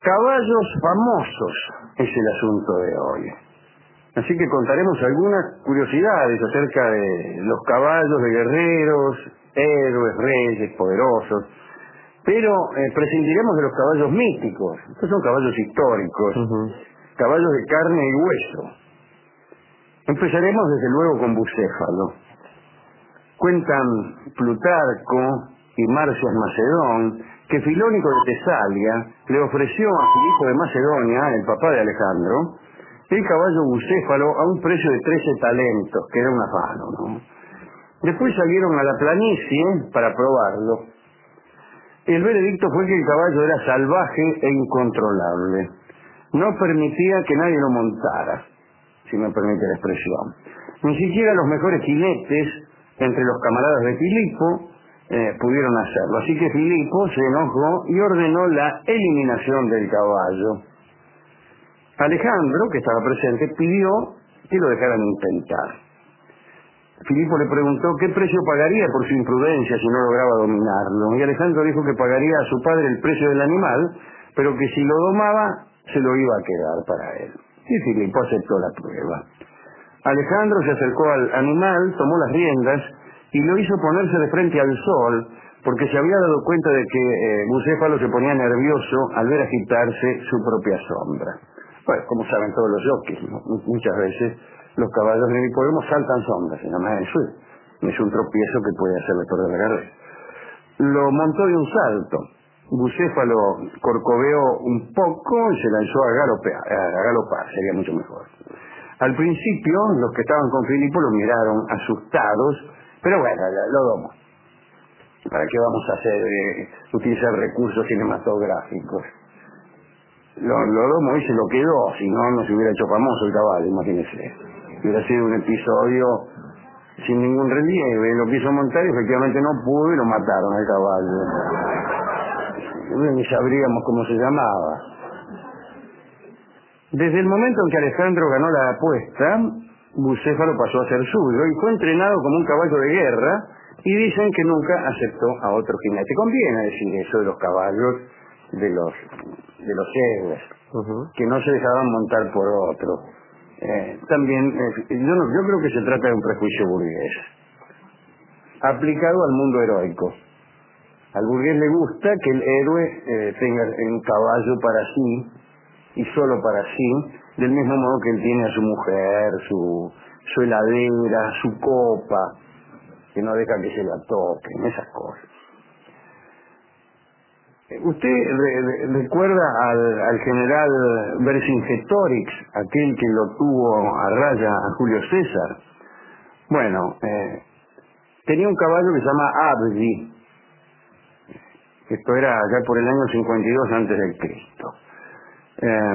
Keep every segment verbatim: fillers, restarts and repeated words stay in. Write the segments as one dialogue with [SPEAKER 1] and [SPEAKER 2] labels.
[SPEAKER 1] Caballos famosos es el asunto de hoy. Así que contaremos algunas curiosidades acerca de los caballos de guerreros, héroes, reyes, poderosos. Pero eh, prescindiremos de los caballos míticos. Estos son caballos históricos, uh-huh. caballos de carne y hueso. Empezaremos desde luego con Bucéfalo. Cuentan Plutarco y Marcias Macedón que Filónico de Tesalia le ofreció a Filipo de Macedonia, el papá de Alejandro, el caballo Bucéfalo a un precio de trece talentos, que era un afano, ¿no? Después salieron a la planicie para probarlo. El veredicto fue que el caballo era salvaje e incontrolable. No permitía que nadie lo montara, si me permite la expresión. Ni siquiera los mejores jinetes entre los camaradas de Filipo eh, pudieron hacerlo. Así que Filipo se enojó y ordenó la eliminación del caballo. Alejandro, que estaba presente, pidió que lo dejaran intentar. Filipo le preguntó qué precio pagaría por su imprudencia si no lograba dominarlo. Y Alejandro dijo que pagaría a su padre el precio del animal, pero que si lo domaba, se lo iba a quedar para él. Y Filipo aceptó la prueba. Alejandro se acercó al animal, tomó las riendas y lo hizo ponerse de frente al sol, porque se había dado cuenta de que eh, Bucéfalo se ponía nervioso al ver agitarse su propia sombra. Bueno, como saben todos los jockeys, ¿no? Muchas veces los caballos de hipódromo saltan sombras, y nada más eso es un tropiezo que puede hacerle perder la carrera. Lo montó de un salto. Bucéfalo corcoveó un poco y se lanzó a galopar, a galopar, sería mucho mejor. Al principio, los que estaban con Filipo lo miraron asustados, pero bueno, lo domó. ¿Para qué vamos a hacer, eh, utilizar recursos cinematográficos? Lo, lo domó y se lo quedó, si no, no se hubiera hecho famoso el caballo, imagínense. Hubiera sido un episodio sin ningún relieve, lo quiso montar y efectivamente no pudo y lo mataron al caballo. Ni sabríamos cómo se llamaba. Desde el momento en que Alejandro ganó la apuesta, Bucéfalo pasó a ser suyo y fue entrenado como un caballo de guerra, y dicen que nunca aceptó a otro jinete. Conviene decir eso de los caballos de los de los héroes, uh-huh. que no se dejaban montar por otro. Eh, también, eh, yo, no, yo creo que se trata de un prejuicio burgués, aplicado al mundo heroico. Al burgués le gusta que el héroe eh, tenga un caballo para sí, y solo para sí, del mismo modo que él tiene a su mujer, su, su heladera, su copa, que no deja que se la toquen, esas cosas. ¿Usted re, re, recuerda al, al general Vercingetorix, aquel que lo tuvo a raya a Julio César? Bueno, eh, tenía un caballo que se llama Abdi. Esto era ya por el año cincuenta y dos antes de Cristo. Eh,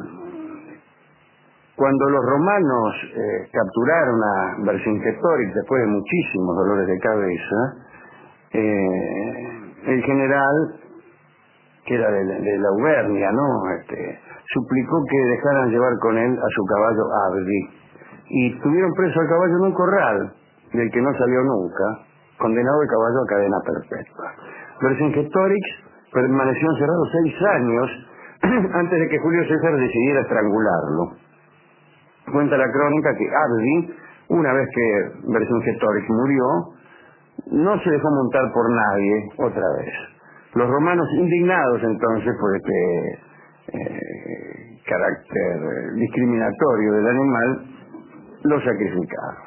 [SPEAKER 1] cuando los romanos eh, capturaron a Vercingetorix después de muchísimos dolores de cabeza, eh, el general, que era de, de la Auvernia, ¿no? Este, suplicó que dejaran llevar con él a su caballo Abdi. Y tuvieron preso al caballo en un corral, del que no salió nunca, condenado el caballo a cadena perpetua. Vercingetorix permaneció encerrado seis años antes de que Julio César decidiera estrangularlo. Cuenta la crónica que Abdi, una vez que Vercingetorix murió, no se dejó montar por nadie otra vez. Los romanos, indignados entonces por este eh, carácter discriminatorio del animal, lo sacrificaron.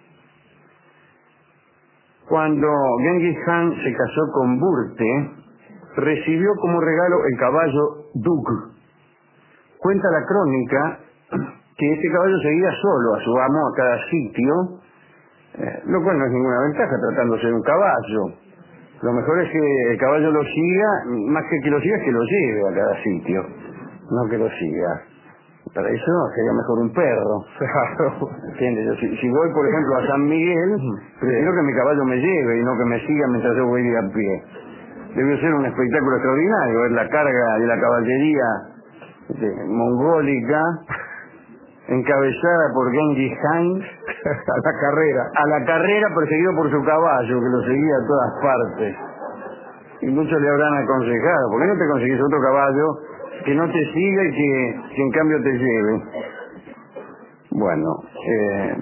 [SPEAKER 1] Cuando Genghis Khan se casó con Burte, recibió como regalo el caballo Dug. Cuenta la crónica que este caballo seguía solo a su amo a cada sitio, eh, lo cual no es ninguna ventaja tratándose de un caballo. Lo mejor es que el caballo lo siga, más que que lo siga, es que lo lleve a cada sitio, no que lo siga. Para eso sería mejor un perro. ¿Entiendes? Si, si voy, por ejemplo, a San Miguel, prefiero que mi caballo me lleve y no que me siga mientras yo voy a pie. Debió ser un espectáculo extraordinario, ver la carga de la caballería de, mongólica, encabezada por Genghis Khan, a la carrera, a la carrera perseguido por su caballo, que lo seguía a todas partes. Y muchos le habrán aconsejado, ¿por qué no te conseguís otro caballo que no te siga y que, que en cambio te lleve. Bueno, eh,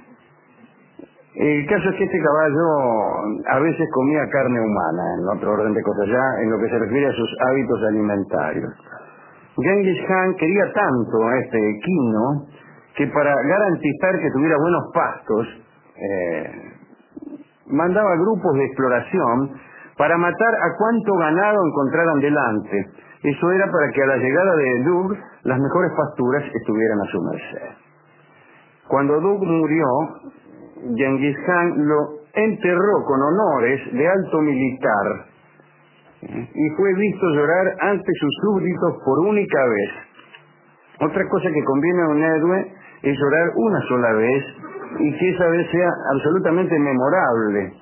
[SPEAKER 1] el caso es que este caballo a veces comía carne humana, en otro orden de cosas ya, en lo que se refiere a sus hábitos alimentarios. Genghis Khan quería tanto a este equino que para garantizar que tuviera buenos pastos, eh, mandaba grupos de exploración para matar a cuanto ganado encontraran delante. Eso era para que a la llegada de Dug las mejores pasturas estuvieran a su merced. Cuando Dug murió, Genghis Khan lo enterró con honores de alto militar y fue visto llorar ante sus súbditos por única vez. Otra cosa que conviene a un héroe es llorar una sola vez y que esa vez sea absolutamente memorable.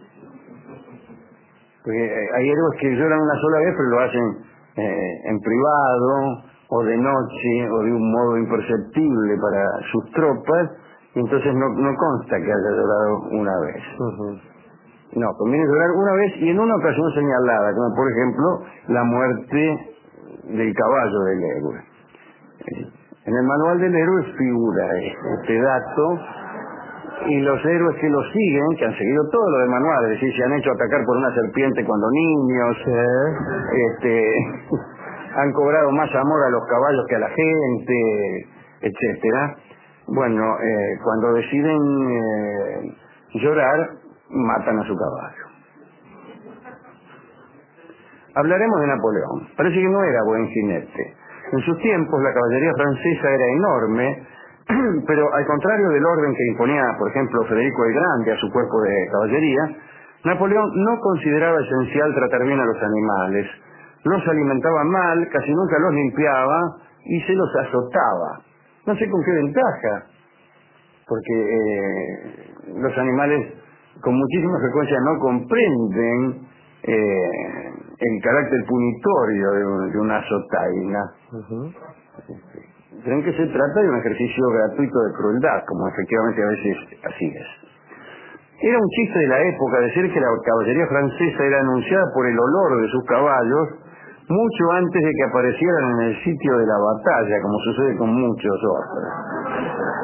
[SPEAKER 1] Porque hay héroes que lloran una sola vez pero lo hacen eh, en privado o de noche o de un modo imperceptible para sus tropas, y entonces no, no consta que haya llorado una vez. Uh-huh. No, conviene llorar una vez y en una ocasión señalada, como por ejemplo la muerte del caballo del héroe. En el manual del héroe figura este dato, y los héroes que lo siguen, que han seguido todo lo del manual, es decir, se han hecho atacar por una serpiente cuando niños, eh, este, han cobrado más amor a los caballos que a la gente, etcétera. Bueno, eh, cuando deciden eh, llorar, matan a su caballo. Hablaremos de Napoleón. Parece que no era buen jinete. En sus tiempos la caballería francesa era enorme, pero al contrario del orden que imponía, por ejemplo, Federico el Grande a su cuerpo de caballería, Napoleón no consideraba esencial tratar bien a los animales. Los alimentaba mal, casi nunca los limpiaba y se los azotaba. No sé con qué ventaja, porque eh, los animales con muchísima frecuencia no comprenden eh, el carácter punitorio de, un, de una azotaina. Uh-huh. Creen que se trata de un ejercicio gratuito de crueldad, como efectivamente a veces así es. Era un chiste de la época decir que la caballería francesa era anunciada por el olor de sus caballos mucho antes de que aparecieran en el sitio de la batalla, como sucede con muchos otros.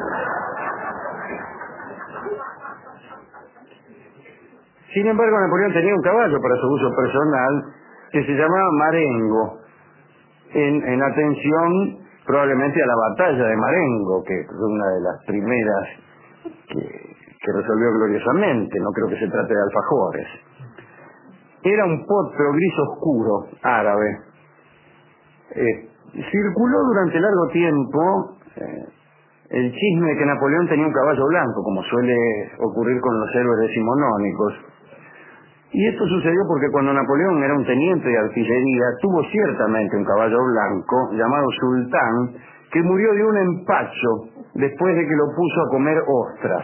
[SPEAKER 1] Sin embargo, Napoleón tenía un caballo para su uso personal que se llamaba Marengo, en, en atención probablemente a la batalla de Marengo, que fue una de las primeras que, que resolvió gloriosamente. No creo que se trate de alfajores. Era un potro gris oscuro, árabe. Eh, circuló durante largo tiempo eh, el chisme de que Napoleón tenía un caballo blanco, como suele ocurrir con los héroes decimonónicos. Y esto sucedió porque cuando Napoleón era un teniente de artillería, tuvo ciertamente un caballo blanco llamado Sultán, que murió de un empacho después de que lo puso a comer ostras.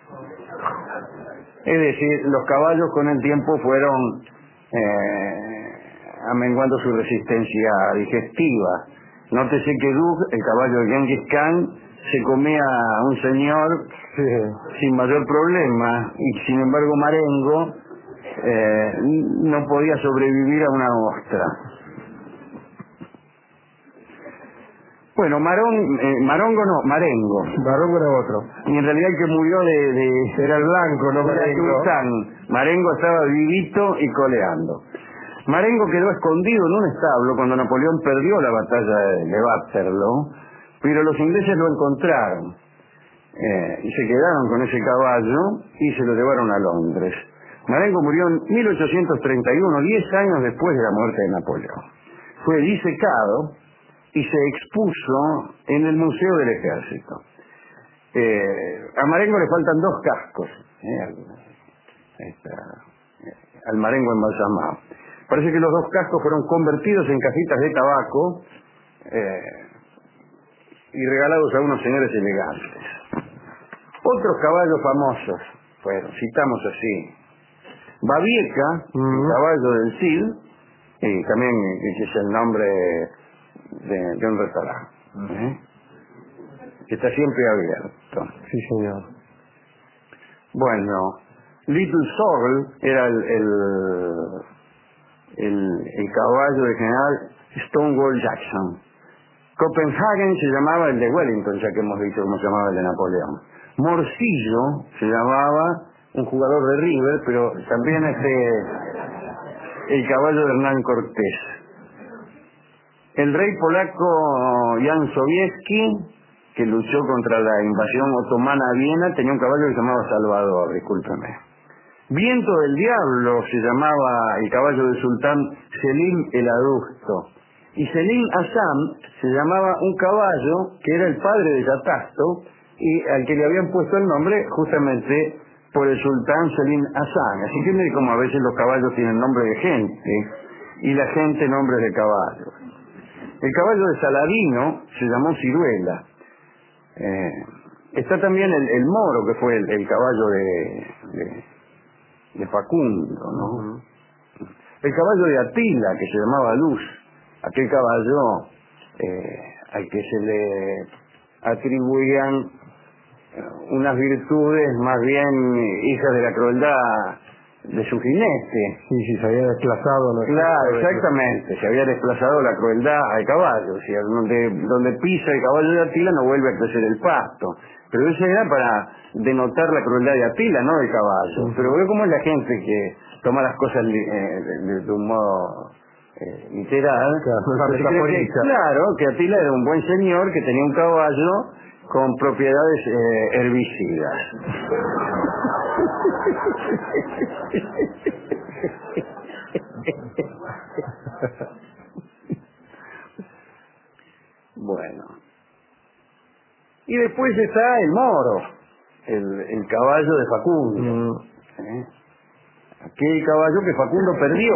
[SPEAKER 1] Es decir, los caballos con el tiempo fueron eh, amenguando su resistencia digestiva. Nótese que Dug, el caballo de Genghis Khan, se comía a un señor sí, sin mayor problema, y sin embargo Marengo Eh, no podía sobrevivir a una ostra. Bueno, Marón, eh, Marongo no, Marengo.
[SPEAKER 2] Marongo era otro.
[SPEAKER 1] Y en realidad el que murió de... de
[SPEAKER 2] era el blanco, no Marengo.
[SPEAKER 1] Marengo estaba vivito y coleando. Marengo quedó escondido en un establo cuando Napoleón perdió la batalla de Waterloo, pero los ingleses lo encontraron. Eh, y se quedaron con ese caballo y se lo llevaron a Londres. Marengo murió en mil ochocientos treinta y uno, diez años después de la muerte de Napoleón. Fue disecado y se expuso en el Museo del Ejército. Eh, a Marengo le faltan dos cascos, eh, al, esta, eh, al Marengo embalsamado. Parece que los dos cascos fueron convertidos en cajitas de tabaco eh, y regalados a unos señores elegantes. Otros caballos famosos, bueno, citamos así: Babieca, uh-huh. el caballo del Cid, y también ese es el nombre de, de un restaurante, ¿eh? que está siempre abierto.
[SPEAKER 2] Sí, señor.
[SPEAKER 1] Bueno, Little Sorrel era el, el, el, el caballo del general Stonewall Jackson, Copenhagen se llamaba el de Wellington, ya que hemos dicho cómo se llamaba el de Napoleón. Morcillo se llamaba un jugador de River, pero también este el caballo de Hernán Cortés. El rey polaco Jan Sobieski, que luchó contra la invasión otomana a Viena, tenía un caballo que se llamaba Salvador, discúlpeme. Viento del Diablo se llamaba el caballo del sultán Selim el Adusto. Y Selim Hassan se llamaba un caballo que era el padre de Yatasto y al que le habían puesto el nombre justamente por el sultán Selim Hassan. Así que mire como a veces los caballos tienen nombre de gente y la gente nombres de caballos. El caballo de Saladino se llamó Ciruela. Eh, está también el, el Moro, que fue el, el caballo de, de, de Facundo, ¿no? Uh-huh. El caballo de Atila, que se llamaba Luz, aquel caballo eh, al que se le atribuían unas virtudes más bien hijas de la crueldad de su jinete.
[SPEAKER 2] Sí, sí, se había desplazado. ¿No?
[SPEAKER 1] Claro, exactamente, se había desplazado la crueldad al caballo. O sea, donde, donde pisa el caballo de Atila no vuelve a crecer el pasto. Pero eso era para denotar la crueldad de Atila, no del caballo. Uh-huh. Pero veo cómo es la gente que toma las cosas eh, de, de un modo eh, literal.
[SPEAKER 2] Claro,
[SPEAKER 1] que, claro, que Atila era un buen señor que tenía un caballo con propiedades eh, herbicidas. Bueno. Y después está el Moro, el, el caballo de Facundo. Mm. ¿Eh? Aquel caballo que Facundo perdió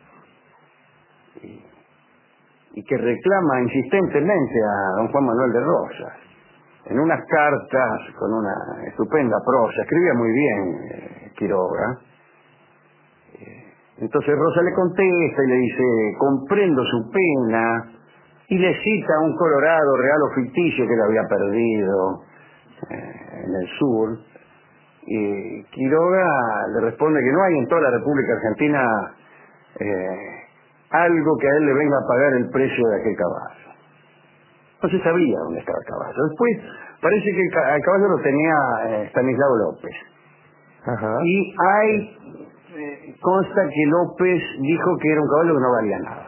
[SPEAKER 1] y, y que reclama insistentemente a don Juan Manuel de Rosas. En unas cartas con una estupenda prosa, escribía muy bien eh, Quiroga. Eh, entonces Rosa le contesta y le dice, comprendo su pena, y le cita un Colorado real o ficticio que le había perdido eh, en el sur. Y Quiroga le responde que no hay en toda la República Argentina eh, algo que a él le venga a pagar el precio de aquel caballo. No se sabía dónde estaba el caballo. Después parece que el, ca el caballo lo tenía eh, Stanislao López. Ajá. Y hay eh, consta que López dijo que era un caballo que no valía nada.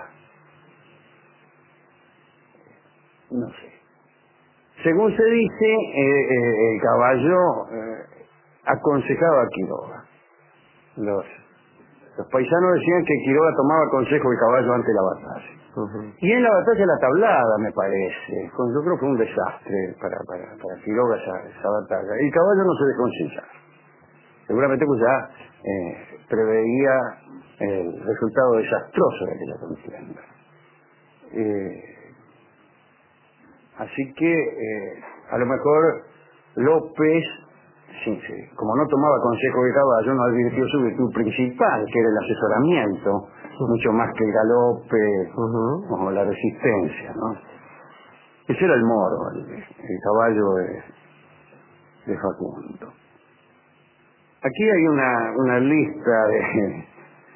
[SPEAKER 1] No sé. Según se dice, eh, eh, el caballo eh, aconsejaba a Quiroga. Los, los paisanos decían que Quiroga tomaba consejo del caballo antes de la batalla. Uh-huh. Y en la batalla de la Tablada, me parece, yo creo que fue un desastre para, para, para Quiroga esa, esa batalla. El caballo no se dejó ensillar. Seguramente pues ya eh, preveía el resultado desastroso de aquella contienda. Eh, así que eh, a lo mejor López, sí, sí, como no tomaba consejo de caballo, no advirtió su virtud principal, que era el asesoramiento, uh-huh. mucho más que el galope uh-huh. o la resistencia, ¿no? Ese era el Moro, el, el caballo de, de Facundo. Aquí hay una, una lista de,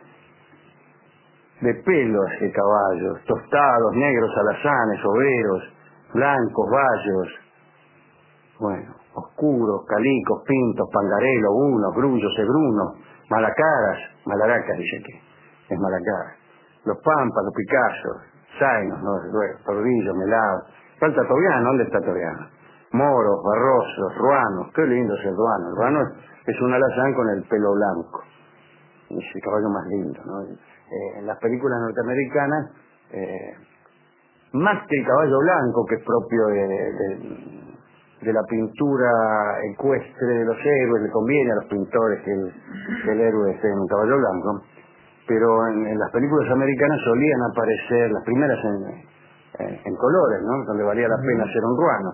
[SPEAKER 1] de pelos de caballos, tostados, negros, alazanes, overos, blancos, bayos, bueno, oscuros, calicos, pintos, pangarelos, unos, grullos, cebrunos, malacaras, malaracas dice aquí, es malacara, los pampas, los picazos, zainos, ¿no? Tordillos, melados, falta Tobiano, ¿dónde está Tobiano? Moros, barrosos, ruanos, qué lindo es el ruano, el ruano es, es un alazán con el pelo blanco, es el caballo más lindo, ¿no? Eh, en las películas norteamericanas, eh, más que el caballo blanco, que es propio de, de, de la pintura ecuestre de los héroes, le conviene a los pintores que el, que el héroe esté en un caballo blanco, pero en, en las películas americanas solían aparecer las primeras en, en, en colores, ¿no? Donde valía la pena ser un ruano.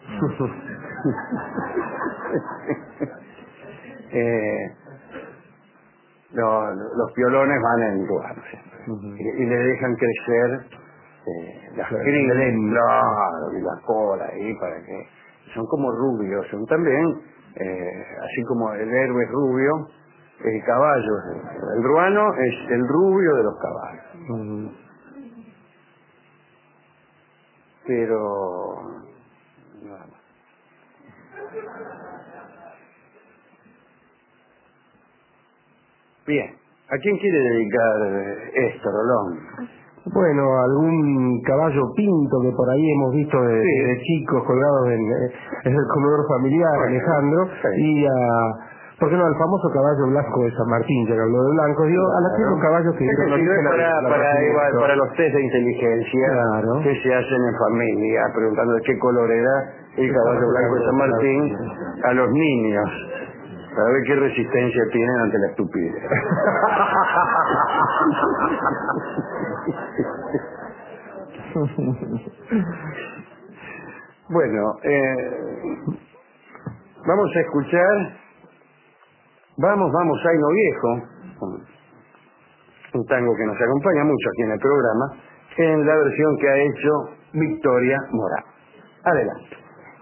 [SPEAKER 1] eh, lo, los piolones van en ruano siempre, uh-huh. y, y le dejan crecer Eh, las crines, claro, y la cola ahí para que son como rubios, son también eh, así como el héroe es rubio, el caballo, el ruano es el rubio de los caballos. Uh-huh. pero nada más. Bien, ¿a quién quiere dedicar esto, Rolón?
[SPEAKER 2] Bueno, algún caballo pinto que por ahí hemos visto de,
[SPEAKER 1] Sí.
[SPEAKER 2] de chicos colgados en, en el comedor familiar,
[SPEAKER 1] Bueno,
[SPEAKER 2] Alejandro,
[SPEAKER 1] sí.
[SPEAKER 2] y a, ¿por qué no? Al famoso caballo blanco de San Martín, ya que habló de blanco, digo, a la
[SPEAKER 1] Claro.
[SPEAKER 2] los caballos que
[SPEAKER 1] Este
[SPEAKER 2] dieron
[SPEAKER 1] sirve
[SPEAKER 2] origen
[SPEAKER 1] para,
[SPEAKER 2] al- al
[SPEAKER 1] para,
[SPEAKER 2] nacimiento.
[SPEAKER 1] igual, para los test de inteligencia
[SPEAKER 2] Claro.
[SPEAKER 1] que se hacen en familia, preguntando de qué color era el caballo blanco de San Martín a los niños, para ver qué resistencia tienen ante la estupidez. Bueno, eh, vamos a escuchar Vamos, vamos, Zaino Viejo, un tango que nos acompaña mucho aquí en el programa, en la versión que ha hecho Victoria Morán. Adelante.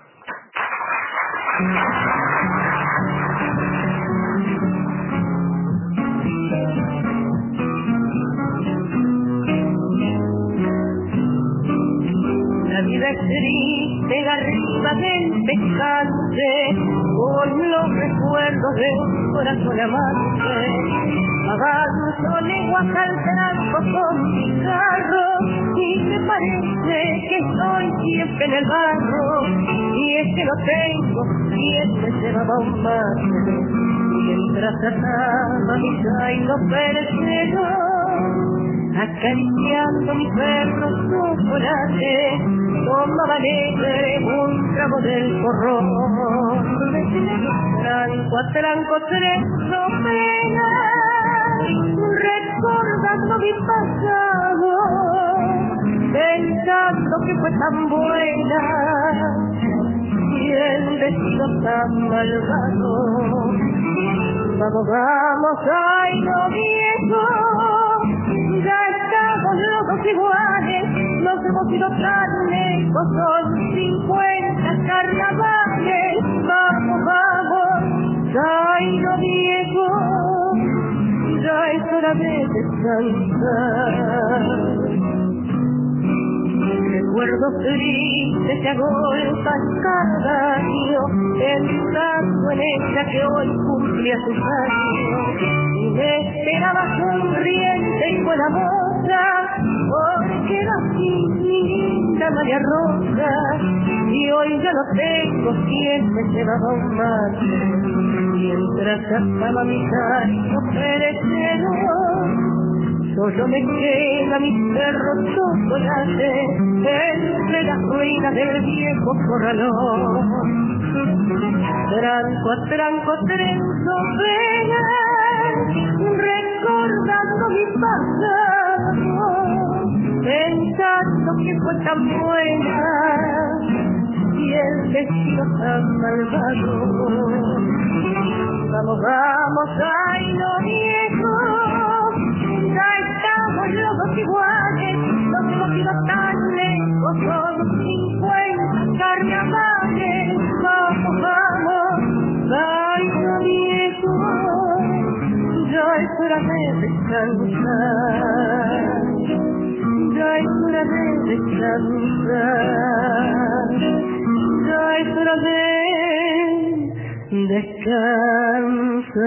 [SPEAKER 3] La vida es triste arriba del pescante, con los recuerdos de un corazón amante. Avanzo leguas al tranco con mi carro, y me parece que estoy siempre en el barro, y es que no tengo quien me llevaba un mate, mientras ataba mi zaino percero, acariciando mi perro chocolate, tomaba alegre un trago del porrón. Tranco a tranco trecho penas, recordando mi pasado, pensando que fue tan buena y el destino tan malvado. Vamos, vamos, ay no viejo, ya estamos locos iguales, nos hemos ido tan lejos, son cincuenta carnavales. Vamos, vamos, ay no viejo, ya es hora de descansar. Recuerdos tristes se agolpan cada año, pensando en ella que hoy cumplía sus años, y me esperaba sonriente y buena moza, porque era así mi linda María Rosa, y hoy ya no tengo quien me llevaba un mate, mientras cantaba mi canto perecedor. Solo me queda mi perro chocolate entre las ruinas del viejo corralón. Tranco a tranco trenzo penas, recordando mi pasado, pensando que fue tan buena y el destino tan malvado. Vamos, vamos, ay no viejo, ya estamos locos iguales, nos hemos ido tan lejos, son cincuenta carnavales. Vamos, vamos, ay no viejo, ya es hora de descansar, ya es hora de descansar, ya es hora de descansar.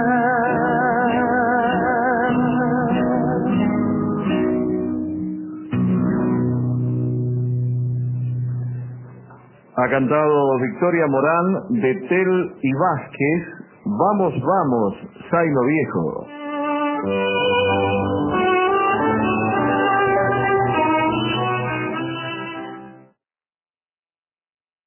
[SPEAKER 4] Ha cantado Victoria Morán de Tel y Vázquez, Vamos, vamos, Zaino Viejo.